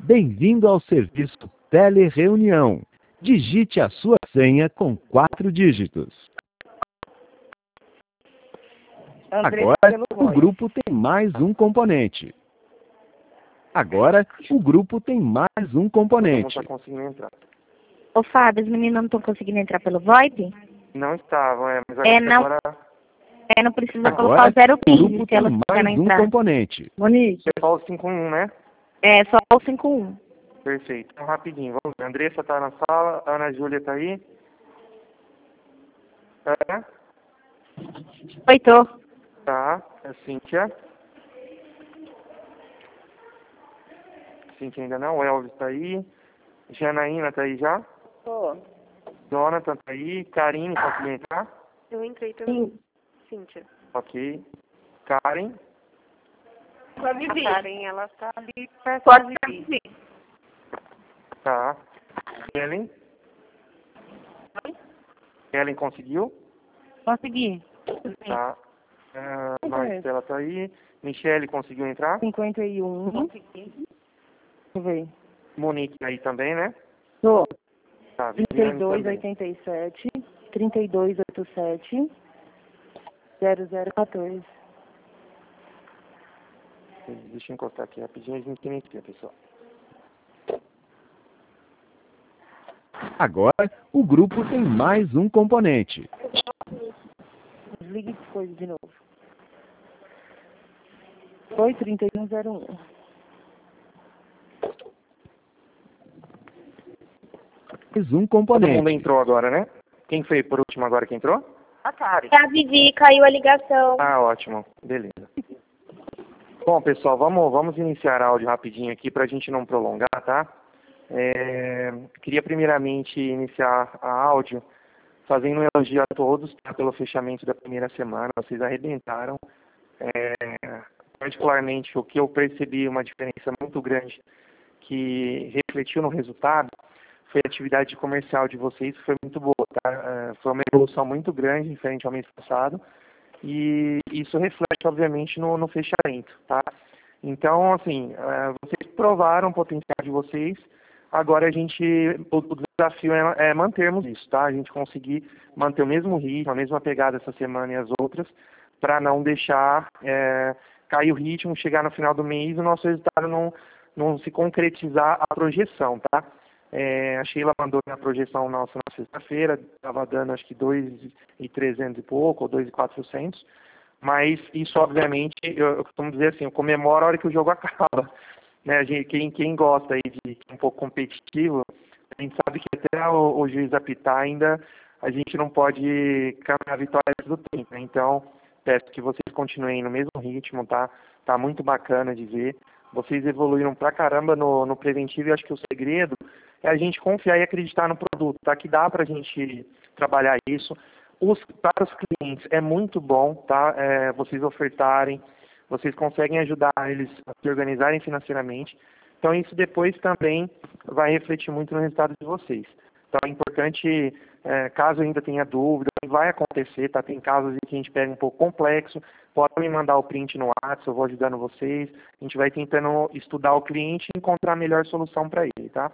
Bem-vindo ao serviço Telereunião. Digite a sua senha com 4 dígitos. Agora, o grupo tem mais um componente. Não está conseguindo entrar. Ô, Fábio, os meninos não estão conseguindo entrar pelo VoIP? Não estavam, mas agora... não precisa Agora, colocar o o 015 grupo se elas tem quiserem mais um entrar. componente. Monique? é só o 51, né? É, só o 51. Perfeito. Então, rapidinho, vamos ver. A Andressa tá na sala, a Ana Júlia tá aí. É? Oi, tô. Tá, a Cíntia. Cíntia ainda não, o Elvis tá aí. Janaína tá aí já? Tô. Jonathan tá aí. Karine, conseguiu entrar? Eu entrei também. Cíntia. Ok. Karen. Com a Vivi. A Karen, ela tá ali perto Pode da Vivi. Tá. Ellen. Ellen conseguiu? Consegui. Tá. Marcela tá aí. Michele conseguiu entrar? 51. Consegui. Deixa eu ver. Monique aí também, né? Tô. Tá, Viviane também. 3287, 3287, 0014. Deixa eu encostar aqui rapidinho, a gente inicia, pessoal. Agora, o grupo tem mais um componente. Desligue as coisas de novo. Foi 3101. Mais um Todo mundo componente. entrou agora, né? Quem foi por último agora que entrou? A Karen. A Vivi, caiu a ligação. Ah, ótimo. Beleza. Bom, pessoal, vamos iniciar áudio rapidinho aqui para a gente não prolongar, tá? Queria primeiramente iniciar a áudio fazendo um elogio a todos, tá, pelo fechamento da primeira semana. Vocês arrebentaram. Particularmente, o que eu percebi uma diferença muito grande que refletiu no resultado foi a atividade comercial de vocês, que foi muito boa, tá? Foi uma evolução muito grande, diferente ao mês passado, e isso reflete, obviamente, no fechamento, tá? Então, assim, vocês provaram o potencial de vocês, agora o desafio é mantermos isso, tá? A gente conseguir manter o mesmo ritmo, a mesma pegada essa semana e as outras, para não deixar cair o ritmo, chegar no final do mês e o nosso resultado não se concretizar a projeção, tá? A Sheila mandou a projeção nossa na sexta-feira, estava dando acho que 2.300 e pouco, ou 2.400, mas isso obviamente, eu costumo dizer assim, eu comemoro a hora que o jogo acaba, né? Quem gosta aí de um pouco competitivo, a gente sabe que até o juiz apitar ainda, a gente não pode caminhar a vitória do tempo, né? Então, peço que vocês continuem no mesmo ritmo, tá? Tá muito bacana de ver. Vocês evoluíram pra caramba no preventivo e acho que o segredo é a gente confiar e acreditar no produto, tá? Que dá pra gente trabalhar isso. Para os clientes é muito bom, tá? Vocês ofertarem, vocês conseguem ajudar eles a se organizarem financeiramente. Então isso depois também vai refletir muito no resultado de vocês. Então é importante, caso ainda tenha dúvida, vai acontecer, tá? Tem casos em que a gente pega um pouco complexo, pode me mandar o print no WhatsApp, eu vou ajudando vocês. A gente vai tentando estudar o cliente e encontrar a melhor solução para ele, tá?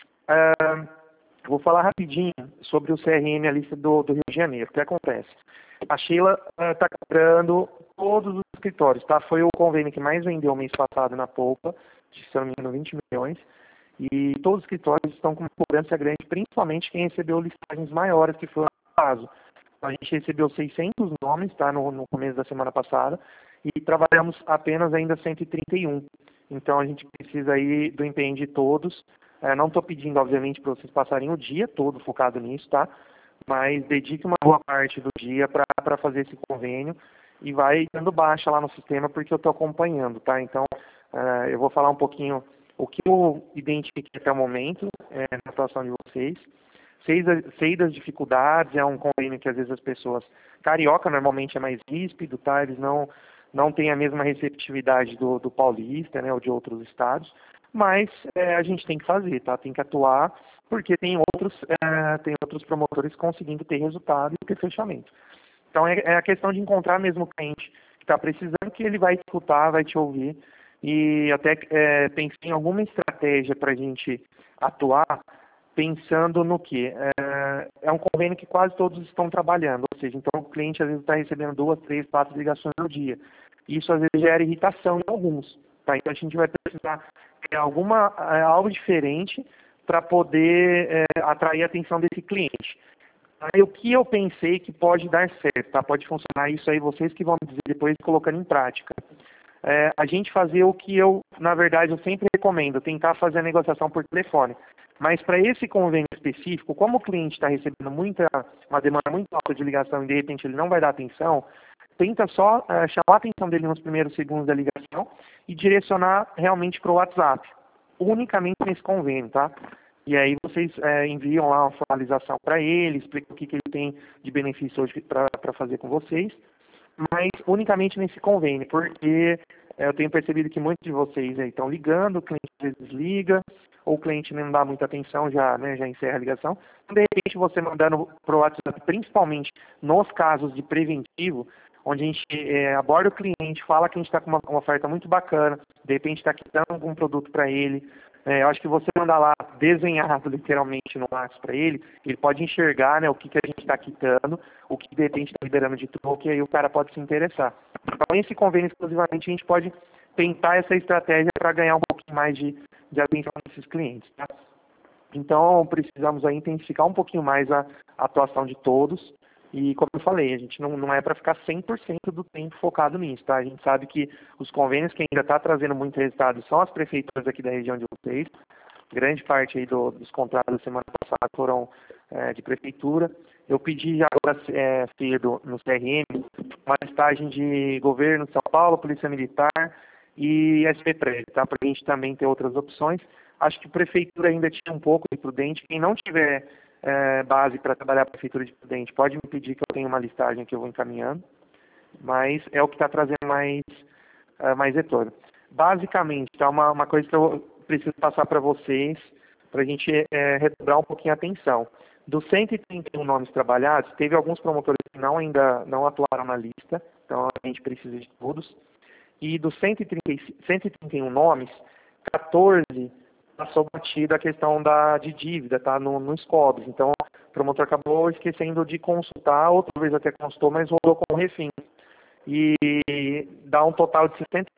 Vou falar rapidinho sobre o CRM, a lista do Rio de Janeiro. O que acontece? A Sheila está comprando todos os escritórios, tá? Foi o convênio que mais vendeu mês passado na Poupa, se não me engano, 20 milhões. E todos os escritórios estão com uma cobrança grande, principalmente quem recebeu listagens maiores, que foi o caso. A gente recebeu 600 nomes, tá, no começo da semana passada, e trabalhamos apenas ainda 131. Então a gente precisa aí do empenho de todos. Não estou pedindo, obviamente, para vocês passarem o dia todo focado nisso, tá? Mas dedique uma boa parte do dia para fazer esse convênio e vai dando baixa lá no sistema, porque eu estou acompanhando, tá? Então, eu vou falar um pouquinho o que eu identifiquei até o momento na atuação de vocês. Sei das dificuldades, é um convênio que às vezes as pessoas... Carioca normalmente é mais ríspido, tá? Eles não têm a mesma receptividade do paulista, né, ou de outros estados, mas a gente tem que fazer, tá? Tem que atuar, porque tem outros promotores conseguindo ter resultado e ter fechamento. Então é a questão de encontrar mesmo o cliente que está precisando, que ele vai escutar, vai te ouvir e até pensei em alguma estratégia para a gente atuar, pensando no que? É um convênio que quase todos estão trabalhando, ou seja, então o cliente às vezes está recebendo 2, 3, 4 ligações no dia. Isso às vezes gera irritação em alguns. Tá? Então a gente vai precisar criar algo diferente para poder atrair a atenção desse cliente. Aí o que eu pensei que pode dar certo, tá? Pode funcionar isso aí, vocês que vão me dizer depois colocando em prática. A gente fazer o que na verdade, eu sempre recomendo, tentar fazer a negociação por telefone. Mas para esse convênio específico, como o cliente está recebendo uma demanda muito alta de ligação e de repente ele não vai dar atenção, tenta só chamar a atenção dele nos primeiros segundos da ligação e direcionar realmente para o WhatsApp, unicamente nesse convênio, tá? E aí vocês enviam lá uma formalização para ele, explicam o que ele tem de benefício hoje para fazer com vocês, mas unicamente nesse convênio, porque eu tenho percebido que muitos de vocês aí estão ligando, o cliente às vezes liga, ou o cliente não dá muita atenção, já encerra a ligação. Então, de repente, você mandando para o WhatsApp, principalmente nos casos de preventivo, onde a gente aborda o cliente, fala que a gente está com uma oferta muito bacana, de repente está quitando algum produto para ele. Eu acho que você mandar lá desenhado literalmente no WhatsApp para ele pode enxergar, né, o que a gente está quitando, o que de repente está liberando de troco, e aí o cara pode se interessar. Então, esse convênio exclusivamente a gente pode tentar essa estratégia para ganhar um pouquinho mais de atenção desses clientes. Tá? Então, precisamos aí intensificar um pouquinho mais a atuação de todos. E, como eu falei, a gente não é para ficar 100% do tempo focado nisso, tá? A gente sabe que os convênios que ainda está trazendo muito resultado são as prefeituras aqui da região de vocês. Grande parte aí dos contratos da semana passada foram de prefeitura. Eu pedi já agora cedo no CRM uma listagem de governo de São Paulo, Polícia Militar e SP-Prévio, tá? Para a gente também ter outras opções. Acho que a prefeitura ainda tinha um pouco de Prudente. Quem não tiver base para trabalhar a Prefeitura de Prudente, pode me pedir que eu tenha uma listagem que eu vou encaminhando, mas é o que está trazendo mais retorno. Basicamente, tá uma coisa que eu preciso passar para vocês, para a gente redobrar um pouquinho a atenção. Dos 131 nomes trabalhados, teve alguns promotores que ainda não atuaram na lista, então a gente precisa de todos. E dos 131 nomes, 14 passou batido a questão de dívida, tá? No SCOBS. Então, o promotor acabou esquecendo de consultar, outra vez até consultou, mas rodou com o refim. E dá um total de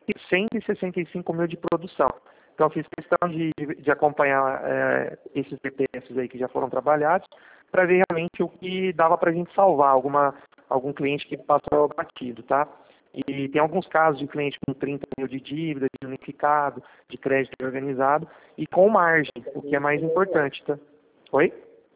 165 mil de produção. Então, fiz questão de acompanhar esses BPS aí que já foram trabalhados, para ver realmente o que dava para a gente salvar, algum cliente que passou batido, tá? E tem alguns casos de cliente com 30 mil de dívida, de unificado, de crédito organizado, e com margem, o que é mais importante, tá? Oi?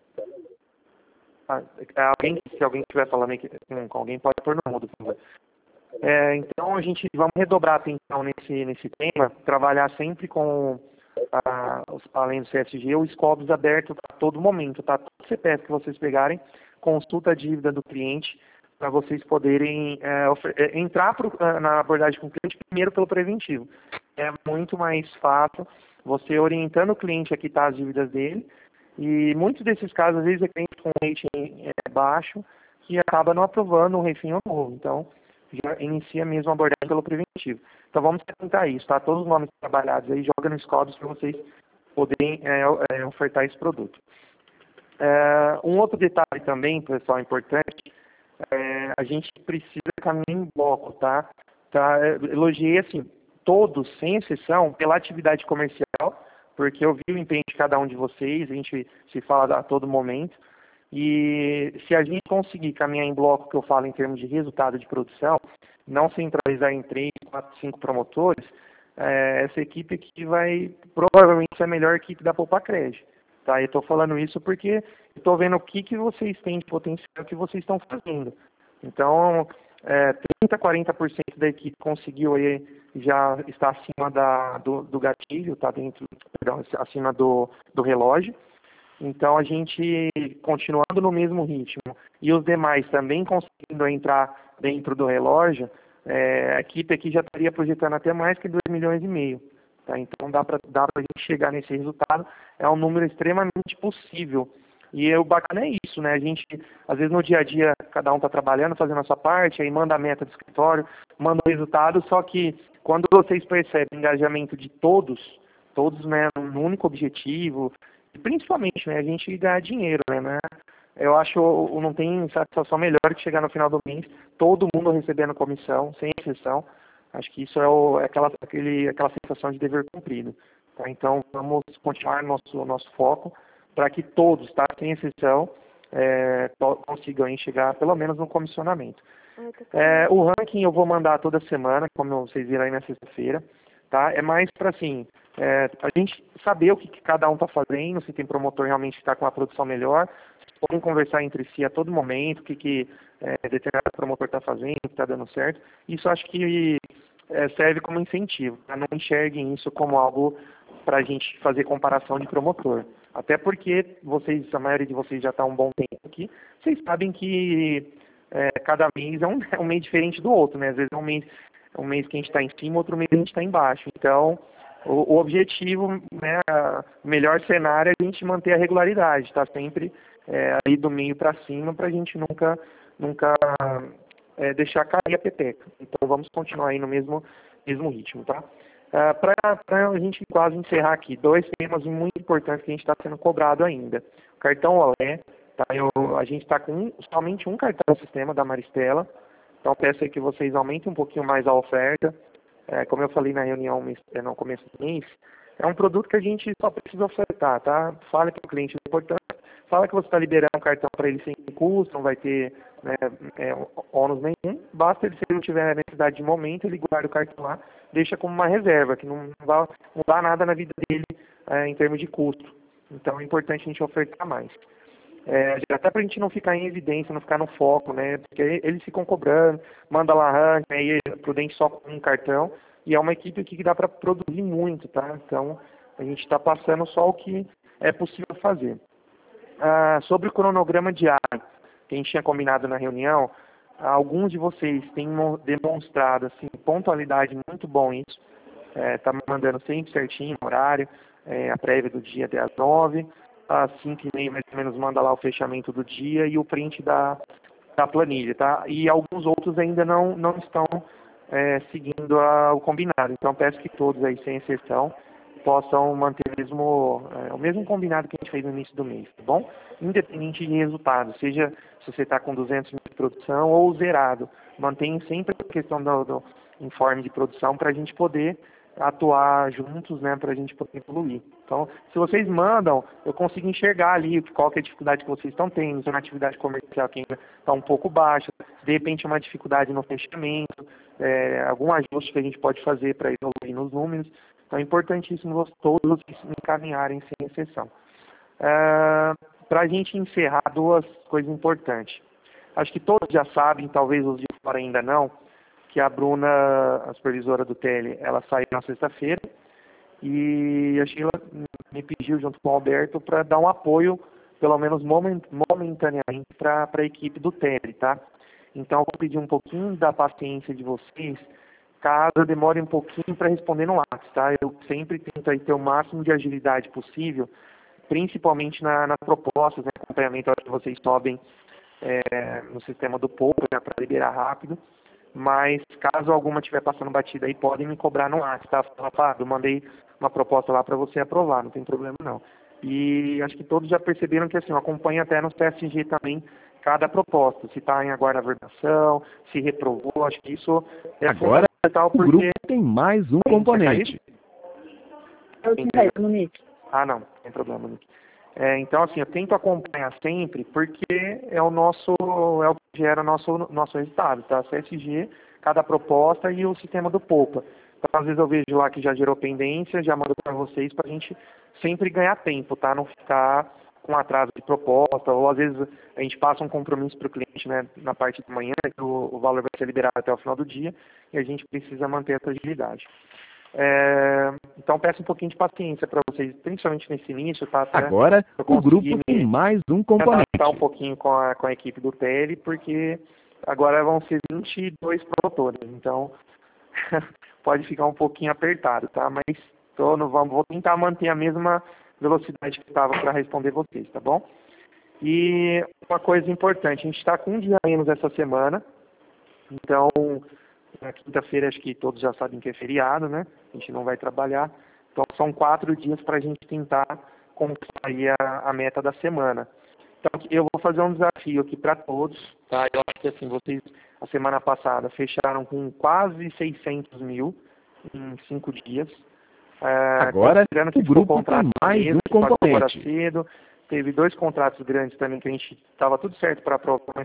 Se alguém estiver falando aí com alguém, pode pôr no mudo, por favor. Então, vamos redobrar a atenção nesse tema, trabalhar sempre com, além do CSG, o SCOBS aberto a todo momento, tá? Todo CPF que vocês pegarem, consulta a dívida do cliente, para vocês poderem entrar na abordagem com o cliente primeiro pelo preventivo. É muito mais fácil você orientando o cliente a quitar as dívidas dele, e muitos desses casos, às vezes, é cliente com rating baixo, que acaba não aprovando um refim novo. Então, já inicia mesmo a abordagem pelo preventivo. Então, vamos tentar isso, tá? Todos os nomes trabalhados aí, joga no SCOBS para vocês poderem ofertar esse produto. Um outro detalhe também, pessoal, importante, a gente precisa caminhar em bloco, tá? Elogiei, assim, todos, sem exceção, pela atividade comercial, porque eu vi o empenho de cada um de vocês, a gente se fala a todo momento, e se a gente conseguir caminhar em bloco, que eu falo em termos de resultado de produção, não centralizar em 3, 4, 5 promotores, essa equipe aqui provavelmente ser a melhor equipe da Poupacred. Tá? Eu estou falando isso porque estou vendo o que vocês têm de potencial que vocês estão fazendo. Então, 30%, 40% da equipe conseguiu aí, já está acima do gatilho, está acima do relógio. Então, a gente, continuando no mesmo ritmo, e os demais também conseguindo entrar dentro do relógio, a equipe aqui já estaria projetando até mais que 2,5 milhões. Tá? Então, dá para a gente chegar nesse resultado. É um número extremamente possível. E o bacana é isso, né? A gente, às vezes, no dia a dia, cada um está trabalhando, fazendo a sua parte, aí manda a meta do escritório, manda o resultado, só que quando vocês percebem o engajamento de todos, né, num único objetivo, e principalmente, né, a gente ganhar dinheiro, né? Eu acho não tem satisfação melhor que chegar no final do mês, todo mundo recebendo comissão, sem exceção. Acho que isso é aquela sensação de dever cumprido. Tá? Então, vamos continuar nosso foco para que todos, tá, sem exceção, consigam chegar pelo menos no comissionamento. O ranking eu vou mandar toda semana, como vocês viram aí na sexta-feira. Tá? É mais para assim, a gente saber o que cada um está fazendo, se tem promotor realmente que está com a produção melhor, se podem conversar entre si a todo momento, o que determinado promotor está fazendo, o que está dando certo. Isso acho que serve como incentivo, tá? Não enxerguem isso como algo para a gente fazer comparação de promotor. Até porque a maioria de vocês já está há um bom tempo aqui, vocês sabem que cada mês é um mês diferente do outro, né? Às vezes é um mês que a gente está em cima, outro mês a gente está embaixo. Então, o objetivo, né, o melhor cenário é a gente manter a regularidade, tá sempre aí do meio para cima, para a gente nunca deixar cair a peteca. Então, vamos continuar aí no mesmo ritmo, tá? Para a gente quase encerrar aqui, 2 temas muito importantes que a gente está sendo cobrado ainda. O cartão Olé, tá? A gente está com somente um cartão no sistema da Maristela, então peço aí que vocês aumentem um pouquinho mais a oferta. Como eu falei na reunião no começo do mês, é um produto que a gente só precisa ofertar, tá? Fala que o cliente é importante, fala que você está liberando um cartão para ele sem custo, não vai ter, né, ônus nenhum, basta ele, se ele não tiver necessidade de momento, ele guarda o cartão lá, deixa como uma reserva, que não vai mudar nada na vida dele em termos de custo. Então é importante a gente ofertar mais. Até para a gente não ficar em evidência, não ficar no foco, né? Porque eles ficam cobrando, manda lá ranking, aí é prudente só com um cartão, e é uma equipe aqui que dá para produzir muito, tá? Então a gente está passando só o que é possível fazer. Sobre o cronograma diário, que a gente tinha combinado na reunião, alguns de vocês têm demonstrado assim, pontualidade muito bom isso. Tá mandando sempre certinho o horário, a prévia do dia até às 9h, às 5h30 mais ou menos manda lá o fechamento do dia e o print da planilha, tá? E alguns outros ainda não estão seguindo o combinado. Então peço que todos aí, sem exceção, possam manter o mesmo combinado que a gente fez no início do mês, tá bom? Independente de resultado, seja se você está com 200 mil de produção ou zerado, mantenha sempre a questão do informe de produção para a gente poder atuar juntos, né, para a gente poder evoluir. Então, se vocês mandam, eu consigo enxergar ali qual que é a dificuldade que vocês estão tendo, se é uma atividade comercial que ainda está um pouco baixa, de repente uma dificuldade no fechamento, algum ajuste que a gente pode fazer para evoluir nos números. Então é importantíssimo todos vocês me encaminharem sem exceção. Para a gente encerrar, 2 coisas importantes. Acho que todos já sabem, talvez os de fora ainda não, que a Bruna, a supervisora do TL, ela saiu na sexta-feira e a Sheila me pediu, junto com o Alberto, para dar um apoio, pelo menos momentaneamente, para a equipe do TL, tá? Então, eu vou pedir um pouquinho da paciência de vocês, caso eu demore um pouquinho para responder no WhatsApp, tá? Eu sempre tento aí ter o máximo de agilidade possível, principalmente nas propostas, né, acompanhamento que vocês sobem no sistema do Poupa, né, para liberar rápido. Mas caso alguma estiver passando batida aí, podem me cobrar no WhatsApp, tá? Fala, Fábio, eu mandei uma proposta lá para você aprovar, não tem problema não. E acho que todos já perceberam que assim, eu acompanho até nos PSG também cada proposta, se está em aguardação, se reprovou, acho que isso é Agora fundamental o porque... grupo tem mais um componente. Monique. Não tem problema, Monique. Então, assim, eu tento acompanhar sempre, porque é o que gera nosso resultado, tá? CSG, cada proposta e o sistema do Poupa. Então, às vezes eu vejo lá que já gerou pendência, já mando para vocês para a gente sempre ganhar tempo, tá? Não ficar com atraso de proposta, ou às vezes a gente passa um compromisso para o cliente, né, na parte da manhã, que o valor vai ser liberado até o final do dia, e a gente precisa manter essa agilidade. Então peço um pouquinho de paciência para vocês, principalmente nesse início, tá? Agora o grupo tem mais um componente. Adaptar um pouquinho com a equipe do TL, porque agora vão ser 22 promotores, então pode ficar um pouquinho apertado, tá? Mas vou tentar manter a mesma velocidade que estava para responder vocês, tá bom? E uma coisa importante, a gente está com um dia menos essa semana, então Na quinta-feira, acho que todos já sabem que é feriado, né? A gente não vai trabalhar. Então, são 4 dias para a gente tentar conquistar aí a meta da semana. Então, eu vou fazer um desafio aqui para todos, tá? Eu acho que, assim, vocês, a semana passada, fecharam com quase 600 mil em 5 dias. Agora, o grupo tem mais um componente. Cedo. Teve 2 contratos grandes também que a gente estava tudo certo para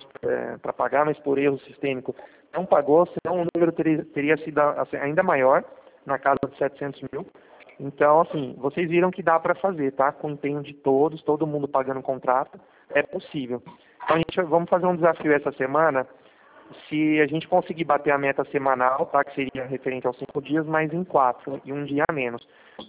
pagar, mas por erro sistêmico não pagou, senão o número teria sido assim, ainda maior, na casa de 700 mil. Então, assim, vocês viram que dá para fazer, tá? Com o empenho de todos, todo mundo pagando o contrato, é possível. Então, vamos fazer um desafio essa semana. Se a gente conseguir bater a meta semanal, tá? Que seria referente aos 5 dias, mas em 4 e um dia a menos.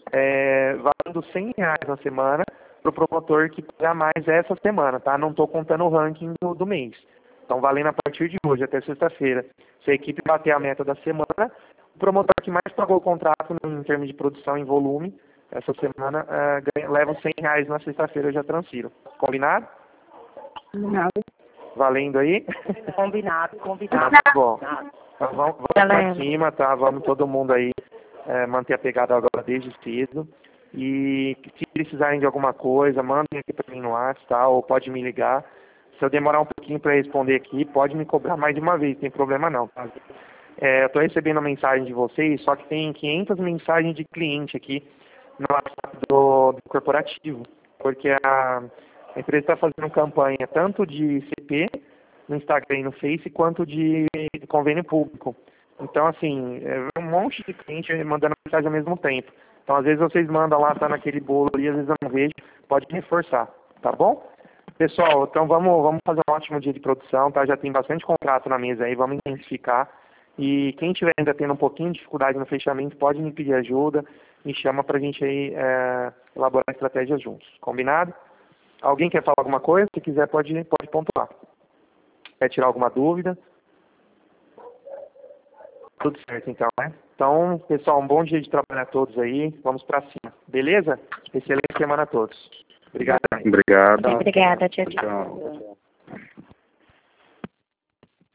Valendo R$100 na semana para o promotor que pagar mais essa semana, tá? Não estou contando o ranking do mês. Então, valendo a partir de hoje até sexta-feira. Se a equipe bater a meta da semana, o promotor que mais pagou o contrato em termos de produção em volume, essa semana, leva R$100 na sexta-feira, eu já transfiro. Combinado? Combinado. Valendo aí? Combinado. Tá bom. Então, vamos pra cima, tá? Vamos todo mundo aí manter a pegada agora desde cedo. E se precisarem de alguma coisa, mandem aqui para mim no WhatsApp, tá? Ou pode me ligar. Se eu demorar um pouquinho para responder aqui, pode me cobrar mais de uma vez, não tem problema não, tá? Eu estou recebendo a mensagem de vocês, só que tem 500 mensagens de cliente aqui no WhatsApp do corporativo, porque a empresa está fazendo campanha tanto de CP no Instagram e no Face, quanto de convênio público. Então, assim, um monte de cliente mandando mensagem ao mesmo tempo. Então, às vezes vocês mandam lá, tá naquele bolo ali, às vezes eu não vejo, pode reforçar, tá bom? Pessoal, então vamos fazer um ótimo dia de produção, tá? Já tem bastante contrato na mesa aí, vamos intensificar. E quem estiver ainda tendo um pouquinho de dificuldade no fechamento, pode me pedir ajuda, me chama pra gente aí elaborar estratégias juntos. Combinado? Alguém quer falar alguma coisa? Se quiser, pode pontuar. Quer tirar alguma dúvida? Tudo certo, então, né? Então, pessoal, um bom dia de trabalho a todos aí. Vamos pra cima. Beleza? Excelente semana a todos. Obrigado. Obrigada, tchau.